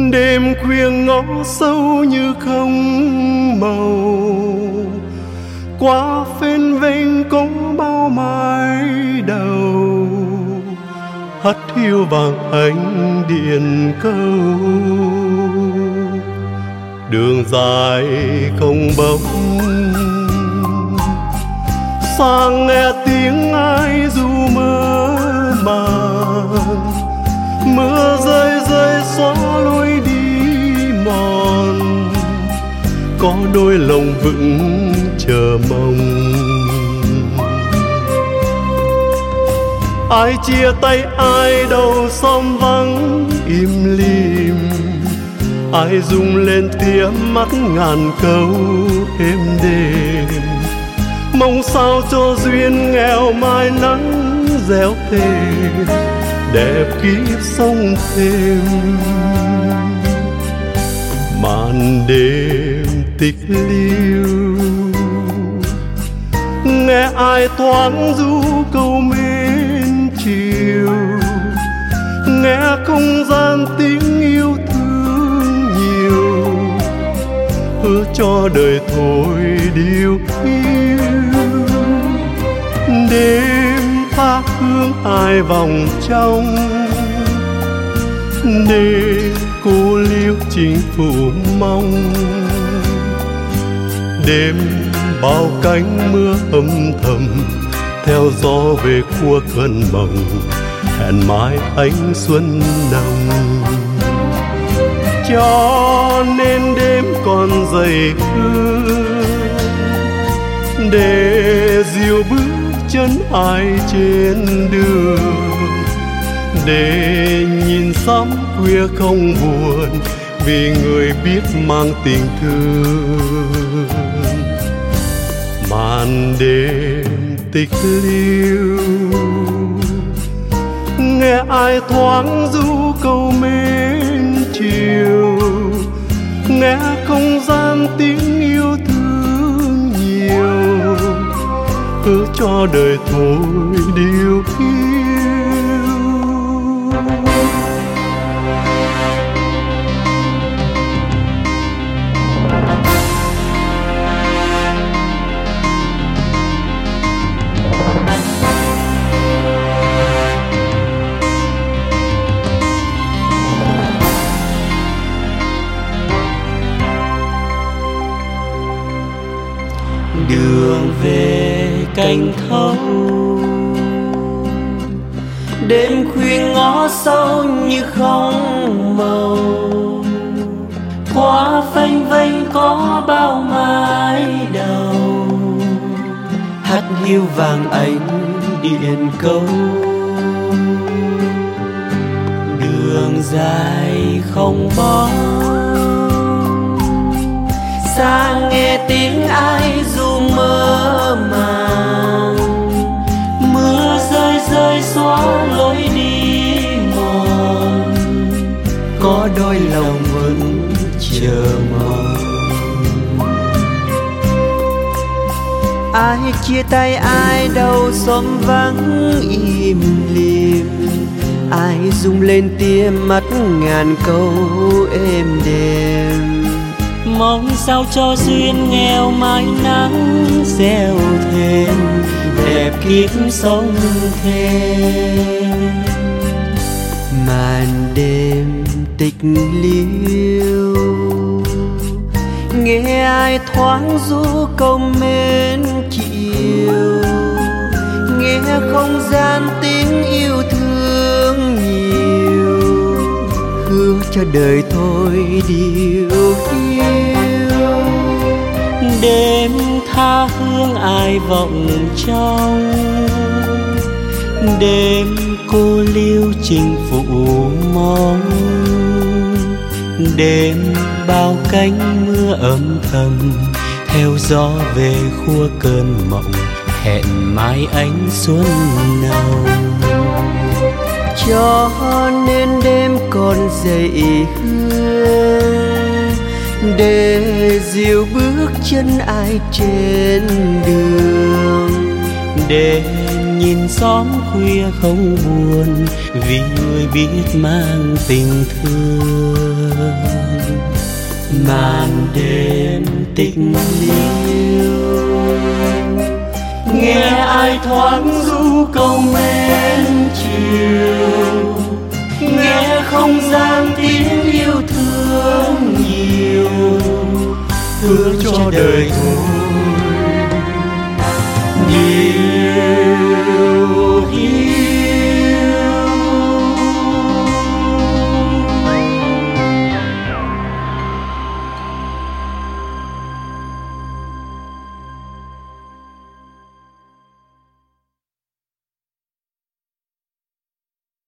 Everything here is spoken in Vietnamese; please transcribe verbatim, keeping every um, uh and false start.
Đêm khuya ngõ sâu như không màu, qua phên vênh có bao mái đầu, hắt hiu vàng ánh điện câu. Đường dài không bóng, sang nghe tiếng ai ru mơ màng. Mưa rơi rơi xóa lối đi mòn, có đôi lòng vững chờ mong. Ai chia tay ai đầu xóm vắng im lìm, ai rung lên tia mắt ngàn câu êm đềm. Mong sao cho duyên nghèo mai nắng réo thêm, đẹp kiếp sống thêm. Màn đêm tịch liêu, nghe ai thoáng ru câu mến chiều, nghe không gian tiếng yêu thương nhiều, hứa cho đời thôi điều yêu. Đêm tha hương ai vòng trong, để cô liêu chính phủ mong. Đêm bao cánh mưa âm thầm, theo gió về khua cơn mộng, hẹn mai ánh xuân nồng. Cho nên đêm còn dày hương, để dìu bước chân ai trên đường, để nhìn sớm khuya không buồn, vì người biết mang tình thương. Màn đêm tịch liêu, nghe ai thoáng ru câu mến chiều, nghe không gian tiếng yêu thương nhiều, hứa cho đời thôi điều yêu. Đường về cành thâu, đêm khuya ngõ sâu như không màu, qua phanh vênh có bao mái đầu, hắt hiu vàng ánh điện câu. Đường dài không bóng, xa nghe tiếng ai ru mơ màng. Mưa rơi rơi xóa lối đi mòn, có đôi lòng vẫn chờ mong. Ai chia tay ai đâu xóm vắng im lìm, ai rung lên tia mắt ngàn câu êm đềm. Mong sao cho duyên nghèo mãi nắng gieo thêm, đẹp kiếp sống thêm. Màn đêm tịch liêu, nghe ai thoáng ru câu mến chiều, nghe không gian tiếng yêu thương nhiều, hứa cho đời thôi điều yêu. Đêm tha hương ai vọng trong, đêm cô liêu trình phụ mong. Đêm bao cánh mưa âm thầm, theo gió về khua cơn mộng, hẹn mai ánh xuân nồng. Cho nên đêm còn dậy hương, để dìu bước chân ai trên đường, để nhìn xóm khuya không buồn, vì người biết mang tình thương. Màn đêm tịch liêu, nghe ai thoáng ru câu mến chiều, nghe không gian tiếng yêu thương nhiều, hứa cho đời thôi